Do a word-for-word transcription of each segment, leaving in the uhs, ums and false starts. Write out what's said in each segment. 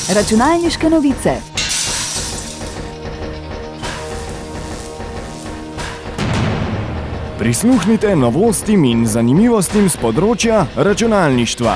Računalniške novice. Prisluhnite novostim in zanimivostim z področja računalništva.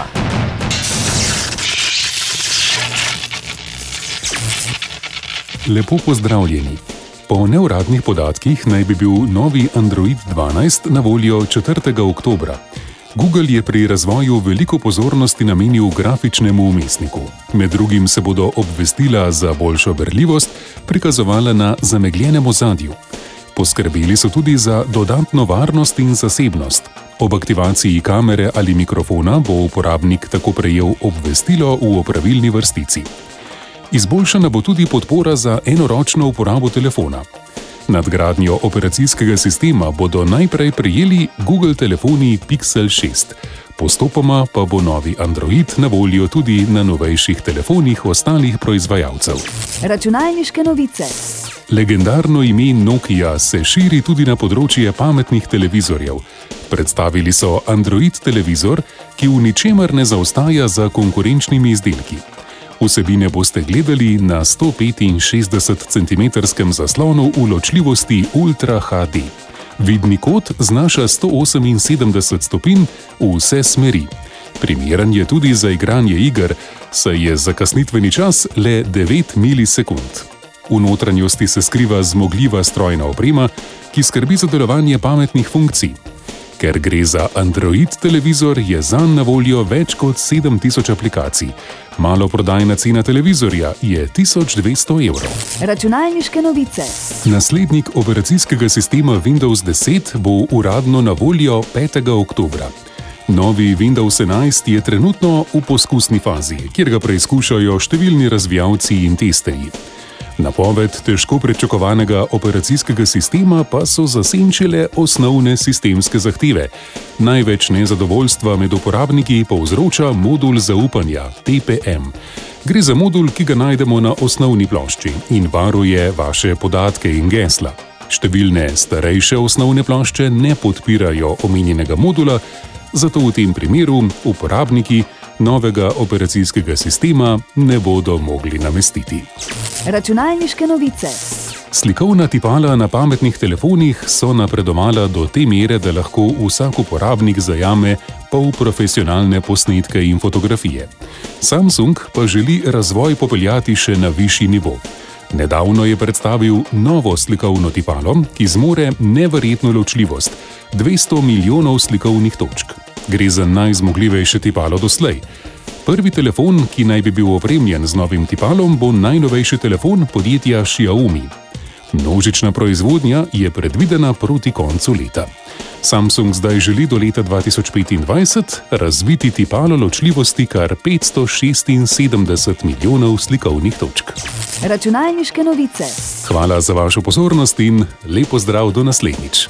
Lepo pozdravljeni. Po neuradnih podatkih naj bi bil novi Android dvanajst na voljo četrtega oktobra. Google je pri razvoju veliko pozornosti namenil grafičnemu vmesniku. Med drugim se bodo obvestila za boljšo berljivost prikazovala na zamegljenem ozadju. Poskrbeli so tudi za dodatno varnost in zasebnost. Ob aktivaciji kamere ali mikrofona bo uporabnik tako prejel obvestilo v opravilni vrstici. Izboljšana bo tudi podpora za enoročno uporabo telefona. Nadgradnjo operacijskega sistema bodo najprej prejeli Google telefoni Pixel šest. Postopoma pa bo novi Android na voljo tudi na novejših telefonih ostalih proizvajalcev. Računalniške novice. Legendarno ime Nokia se širi tudi na področje pametnih televizorjev. Predstavili so Android televizor, ki v ničemer ne zaostaja za konkurenčnimi izdelki. Vsebine boste gledali na sto petinšestdeset centimetrskem zaslonu v ločljivosti Ultra H D. Vidni kot znaša sto oseminsedemdeset stopinj v vse smeri. Primeren je tudi za igranje iger, saj je zakasnitveni čas le devet milisekund. V notranjosti se skriva zmogljiva strojna oprema, ki skrbi za delovanje pametnih funkcij. Ker gre za Android televizor, je zanj na voljo več kot sedem tisoč aplikacij. Maloprodajna cena televizorja je tisoč dvesto evrov. Računalniške novice. Naslednik operacijskega sistema Windows deset bo uradno na voljo petega oktobra. Novi Windows enajst je trenutno v poskusni fazi, kjer ga preizkušajo številni razvijalci in testerji. Napoved težko pričakovanega operacijskega sistema pa so zasenčile osnovne sistemske zahteve. Največ nezadovoljstva med uporabniki povzroča modul zaupanja, T P M. Gre za modul, ki ga najdemo na osnovni plošči in varuje vaše podatke in gesla. Številne starejše osnovne plošče ne podpirajo omenjenega modula, zato v tem primeru uporabniki novega operacijskega sistema ne bodo mogli namestiti. Računalniške novice. Slikovna tipala na pametnih telefonih so napredovala do te mere, da lahko vsak uporabnik zajame polprofesionalne posnetke in fotografije. Samsung pa želi razvoj popeljati še na višji nivo. Nedavno je predstavil novo slikovno tipalo, ki zmore neverjetno ločljivost – dvesto milijonov slikovnih točk. Gre za najzmogljivejše tipalo doslej. Prvi telefon, ki naj bi bil opremljen z novim tipalom, bo najnovejši telefon podjetja Xiaomi. Množična proizvodnja je predvidena proti koncu leta. Samsung zdaj želi do leta dva tisoč petindvajset razviti tipalo ločljivosti kar petsto šestinsedemdeset milijonov slikovnih točk. Računalniške novice. Hvala za vašo pozornost in lep pozdrav do naslednjič.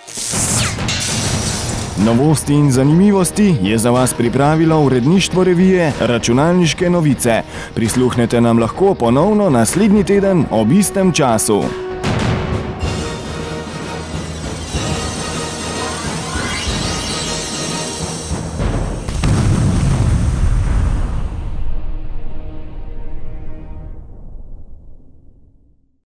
Novosti in zanimivosti je za vas pripravilo uredništvo revije Računalniške novice. Prisluhnete nam lahko ponovno naslednji teden ob istem času.